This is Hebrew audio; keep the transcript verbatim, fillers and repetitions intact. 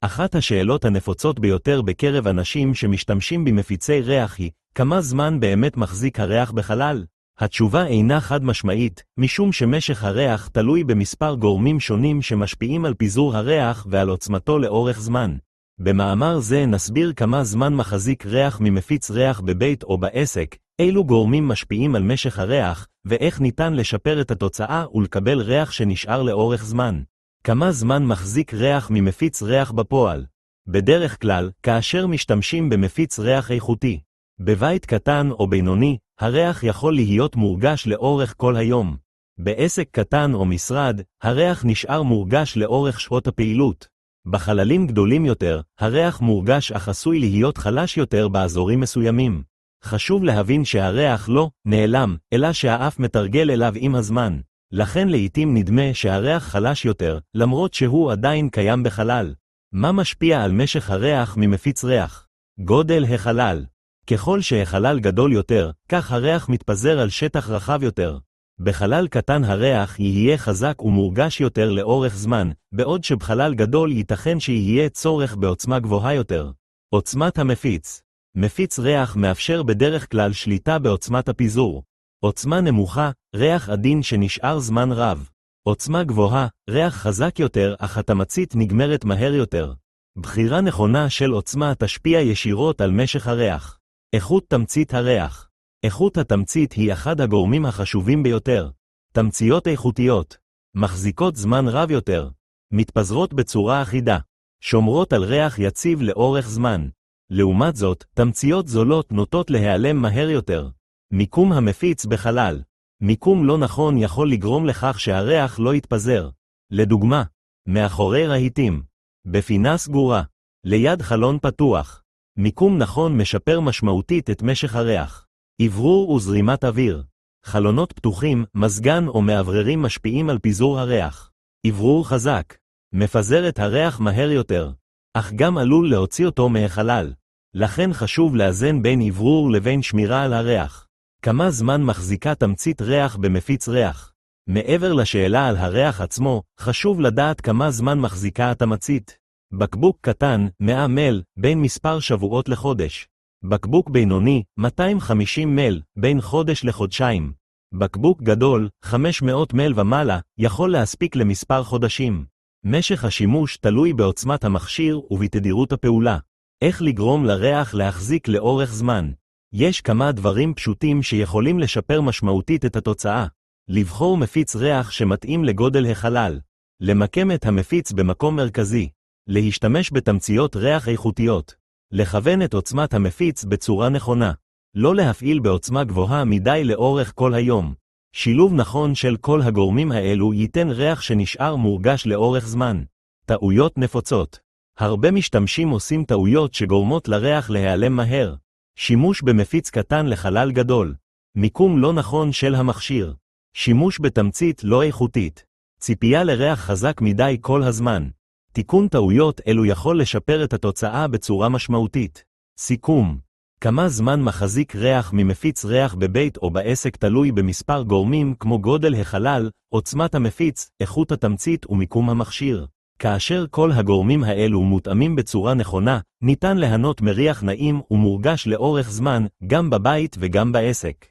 אחת השאלות הנפוצות ביותר בקרב אנשים שמשתמשים במפיצי ריח היא, כמה זמן באמת מחזיק הריח בחלל? התשובה אינה חד משמעית, משום שמשך הריח תלוי במספר גורמים שונים שמשפיעים על פיזור הריח ועל עוצמתו לאורך זמן. במאמר זה נסביר כמה זמן מחזיק ריח ממפיץ ריח בבית או בעסק, אילו גורמים משפיעים על משך הריח, ואיך ניתן לשפר את התוצאה ולקבל ריח שנשאר לאורך זמן. כמה זמן מחזיק ריח ממפיץ ריח בפועל? בדרך כלל, כאשר משתמשים במפיץ ריח איכותי. בבית קטן או בינוני, הריח יכול להיות מורגש לאורך כל היום. בעסק קטן או משרד, הריח נשאר מורגש לאורך שעות הפעילות. בחללים גדולים יותר, הריח מורגש אך עשוי להיות חלש יותר באזורים מסוימים. חשוב להבין שהריח לא נעלם, אלא שהאף מתרגל אליו עם הזמן. לכן לעתים נדמה שהריח חלש יותר, למרות שהוא עדיין קיים בחלל. מה משפיע על משך הריח ממפיץ ריח? גודל החלל. ככל שהחלל גדול יותר, כך הריח מתפזר על שטח רחב יותר. בחלל קטן הריח יהיה חזק ומורגש יותר לאורך זמן, בעוד שבחלל גדול ייתכן שיהיה צורך בעוצמה גבוהה יותר. עוצמת המפיץ. מפיץ ריח מאפשר בדרך כלל שליטה בעוצמת הפיזור. עוצמה נמוכה, ריח עדין שנשאר זמן רב. עוצמה גבוהה, ריח חזק יותר אך התמצית נגמרת מהר יותר. בחירה נכונה של עוצמה תשפיע ישירות על משך הריח. איכות תמצית הריח. איכות התמצית היא אחד הגורמים החשובים ביותר. תמציות איכותיות. מחזיקות זמן רב יותר. מתפזרות בצורה אחידה. שומרות על ריח יציב לאורך זמן. לעומת זאת, תמציות זולות נוטות להיעלם מהר יותר. מיקום המפיץ בחלל. מיקום לא נכון יכול לגרום לכך שהריח לא יתפזר. לדוגמה, מאחורי רהיטים. בפינה סגורה. ליד חלון פתוח. מיקום נכון משפר משמעותית את משך הריח. אוורור וזרימת אוויר. חלונות פתוחים, מזגן או מאווררים משפיעים על פיזור הריח. אוורור חזק. מפזר את הריח מהר יותר. אך גם עלול להוציא אותו מהחלל. לכן חשוב לאזן בין אוורור לבין שמירה על הריח. כמה זמן מחזיקה תמצית ריח במפיץ ריח? מעבר לשאלה על הריח עצמו, חשוב לדעת כמה זמן מחזיקה התמצית. בקבוק קטן, מאה מיל, בין מספר שבועות לחודש. בקבוק בינוני, מאתיים וחמישים מיל, בין חודש לחודשיים. בקבוק גדול, חמש מאות מיל ומעלה, יכול להספיק למספר חודשים. משך השימוש תלוי בעוצמת המכשיר ובתדירות הפעולה. איך לגרום לריח להחזיק לאורך זמן? יש כמה דברים פשוטים שיכולים לשפר משמעותית את התוצאה. לבחור מפיץ ריח שמתאים לגודל החלל. למקם את המפיץ במקום מרכזי. להשתמש בתמציות ריח איכותיות. לכוון את עוצמת המפיץ בצורה נכונה. לא להפעיל בעוצמה גבוהה מדי לאורך כל היום. שילוב נכון של כל הגורמים האלו ייתן ריח שנשאר מורגש לאורך זמן. טעויות נפוצות. הרבה משתמשים עושים טעויות שגורמות לריח להיעלם מהר. שימוש במפיץ קטן לחלל גדול. מיקום לא נכון של המכשיר. שימוש בתמצית לא איכותית. ציפייה לריח חזק מדי כל הזמן. תיקון טעויות אלו יכול לשפר את התוצאה בצורה משמעותית. סיכום. כמה זמן מחזיק ריח ממפיץ ריח בבית או בעסק תלוי במספר גורמים כמו גודל החלל, עוצמת המפיץ, איכות התמצית ומיקום המכשיר. כאשר כל הגורמים האלו מותאמים בצורה נכונה, ניתן ליהנות מריח נעים ומורגש לאורך זמן, גם בבית וגם בעסק.